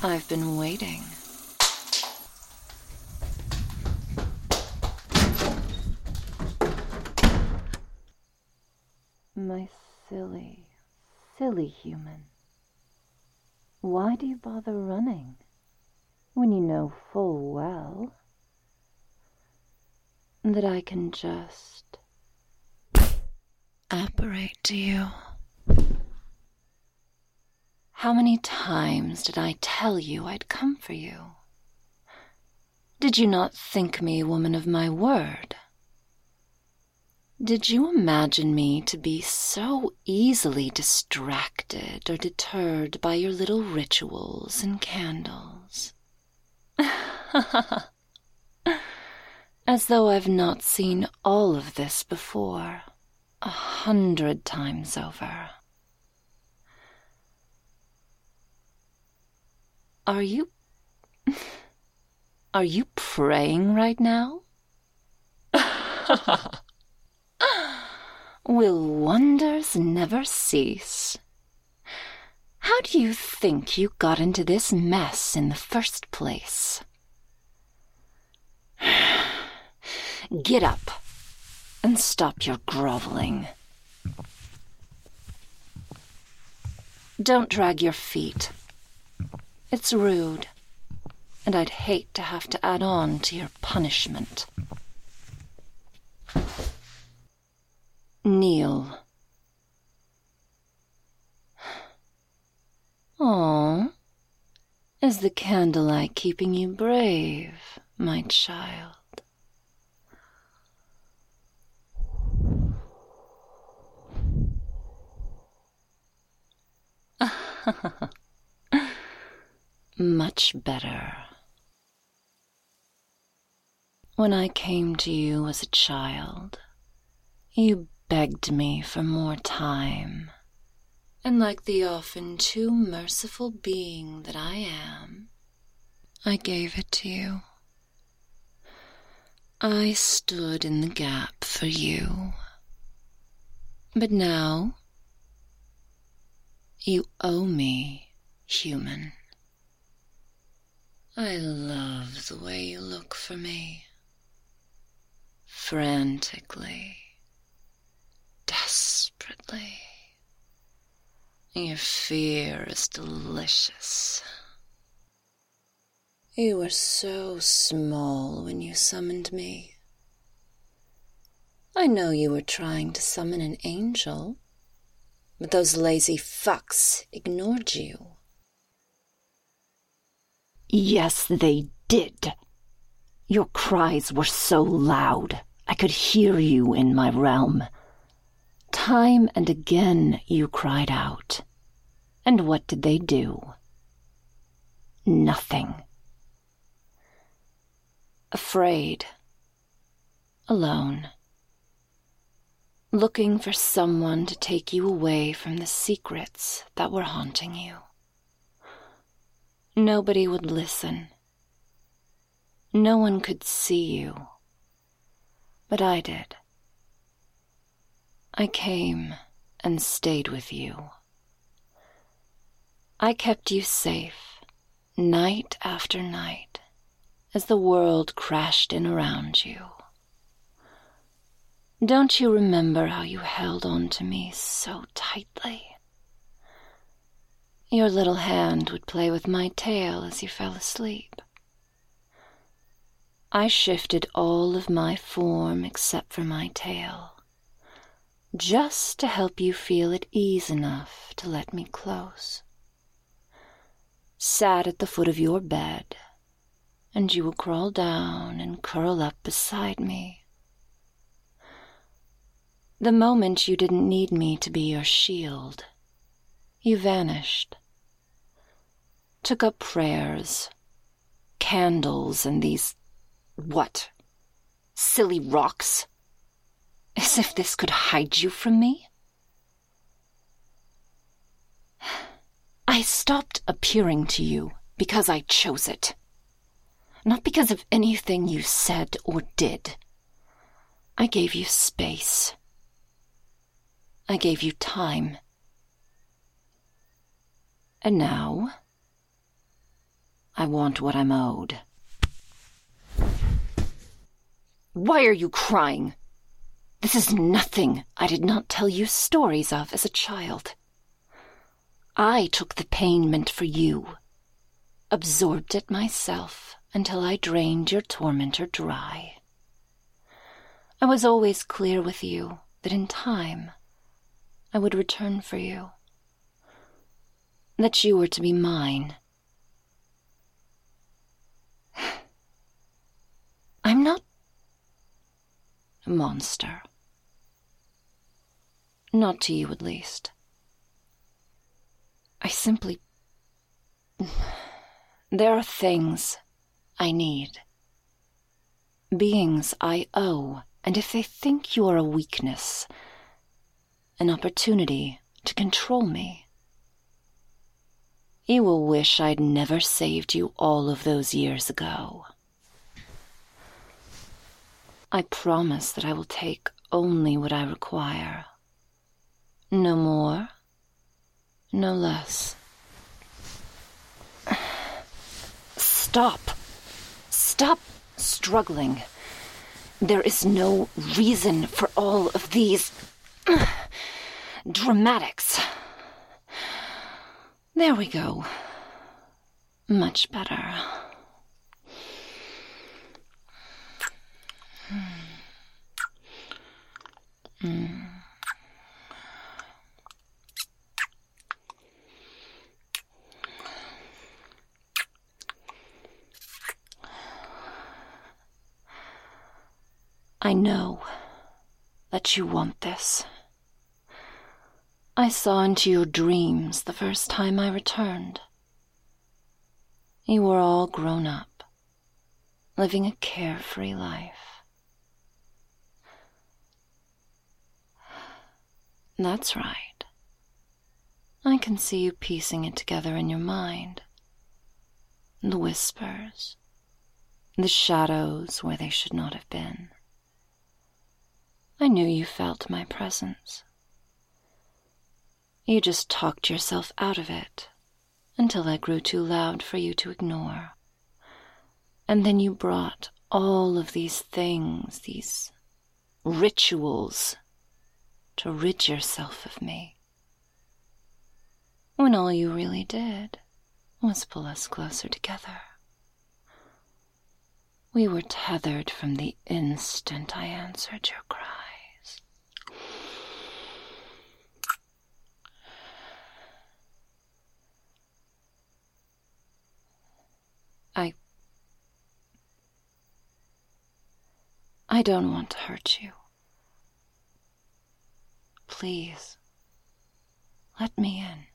I've been waiting. My silly, silly human. Why do you bother running when you know full well that I can just apparate to you? How many times did I tell you I'd come for you? Did you not think me a woman of my word? Did you imagine me to be so easily distracted or deterred by your little rituals and candles? As though I've not seen all of this before, 100 times over. Are you praying right now? Will wonders never cease? How do you think you got into this mess in the first place? Get up and stop your groveling. Don't drag your feet. It's rude, and I'd hate to have to add on to your punishment. Kneel. Aw, is the candlelight keeping you brave, my child? Much better. When I came to you as a child, you begged me for more time, and like the often too merciful being that I am, I gave it to you. I stood in the gap for you. But now, you owe me, human. I love the way you look for me. Frantically. Desperately. Your fear is delicious. You were so small when you summoned me. I know you were trying to summon an angel, but those lazy fucks ignored you. Yes, they did. Your cries were so loud, I could hear you in my realm. Time and again you cried out. And what did they do? Nothing. Afraid. Alone. Looking for someone to take you away from the secrets that were haunting you. Nobody would listen. No one could see you. But I did. I came and stayed with you. I kept you safe, night after night, as the world crashed in around you. Don't you remember how you held on to me so tightly? Your little hand would play with my tail as you fell asleep. I shifted all of my form except for my tail, just to help you feel at ease enough to let me close. Sat at the foot of your bed, and you would crawl down and curl up beside me. The moment you didn't need me to be your shield, you vanished. Took up prayers, candles, and these, silly rocks? As if this could hide you from me? I stopped appearing to you because I chose it. Not because of anything you said or did. I gave you space. I gave you time. And now, I want what I'm owed. Why are you crying? This is nothing I did not tell you stories of as a child. I took the pain meant for you, absorbed it myself until I drained your tormentor dry. I was always clear with you that in time I would return for you, that you were to be mine. I'm not a monster. Not to you, at least. I simply... There are things I need. Beings I owe, and if they think you are a weakness, an opportunity to control me, you will wish I'd never saved you all of those years ago. I promise that I will take only what I require. No more, no less. Stop. Stop struggling. There is no reason for all of these dramatics. There we go. Much better. I know that you want this. I saw into your dreams the first time I returned. You were all grown up, living a carefree life. That's right. I can see you piecing it together in your mind. The whispers, the shadows where they should not have been. I knew you felt my presence. You just talked yourself out of it until I grew too loud for you to ignore. And then you brought all of these things, these rituals, to rid yourself of me. When all you really did was pull us closer together. We were tethered from the instant I answered your cries. I don't want to hurt you. Please, let me in.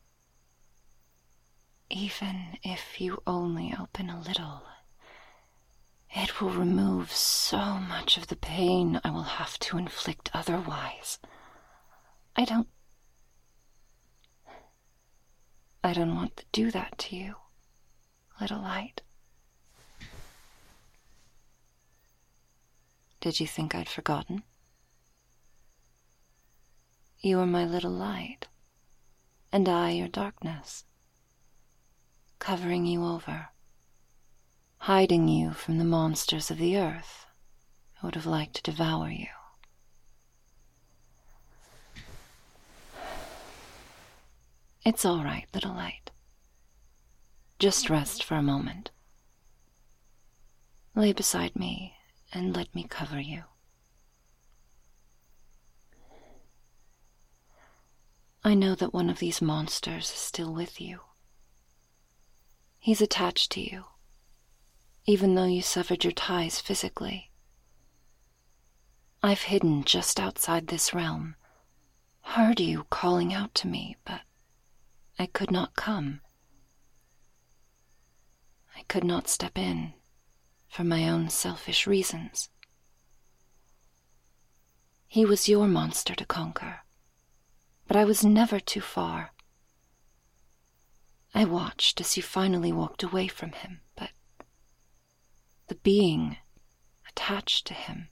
Even if you only open a little, it will remove so much of the pain I will have to inflict otherwise. I don't want to do that to you, little light. Did you think I'd forgotten? You were my little light, and I your darkness, covering you over, hiding you from the monsters of the earth who would have liked to devour you. It's all right, little light. Just rest for a moment. Lay beside me and let me cover you. I know that one of these monsters is still with you. He's attached to you, even though you severed your ties physically. I've hidden just outside this realm, heard you calling out to me, but I could not come. I could not step in for my own selfish reasons. He was your monster to conquer, but I was never too far. I watched as you finally walked away from him, but the being attached to him,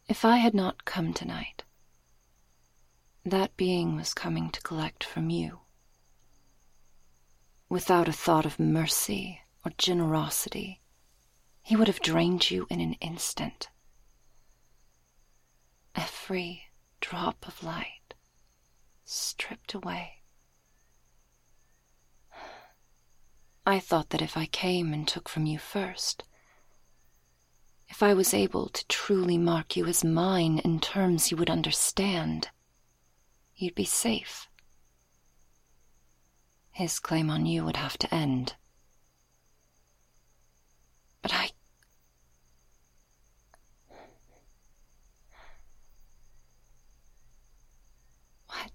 If I had not come tonight, that being was coming to collect from you. Without a thought of mercy or generosity, he would have drained you in an instant. Every drop of light stripped away. I thought that if I came and took from you first, if I was able to truly mark you as mine in terms you would understand, you'd be safe. His claim on you would have to end. But What?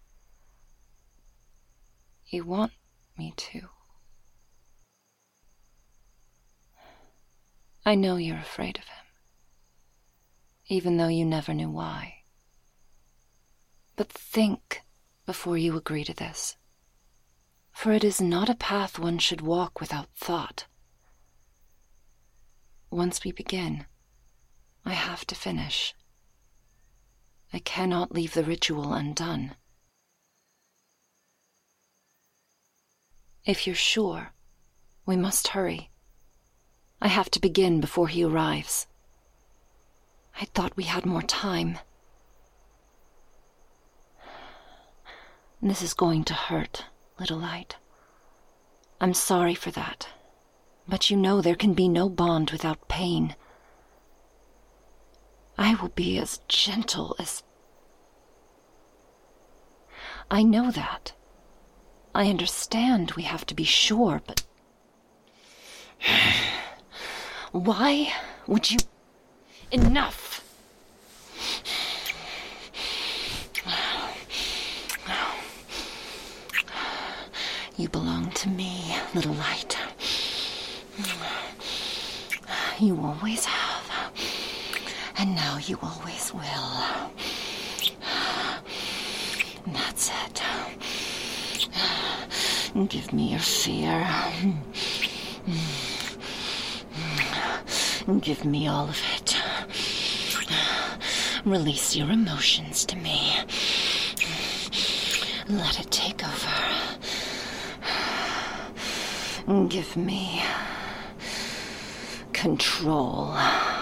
You want me to? I know you're afraid of him, even though you never knew why. But think before you agree to this, for it is not a path one should walk without thought. Once we begin, I have to finish. I cannot leave the ritual undone. If you're sure, we must hurry. I have to begin before he arrives. I thought we had more time. This is going to hurt, little light. I'm sorry for that, but you know there can be no bond without pain. I will be as gentle as... I know that. I understand we have to be sure, but... Why would you... Enough! You belong to me, little light. You always have, and now you always will. That's it. Give me your fear. Give me all of it. Release your emotions to me. Let it take over. Give me control.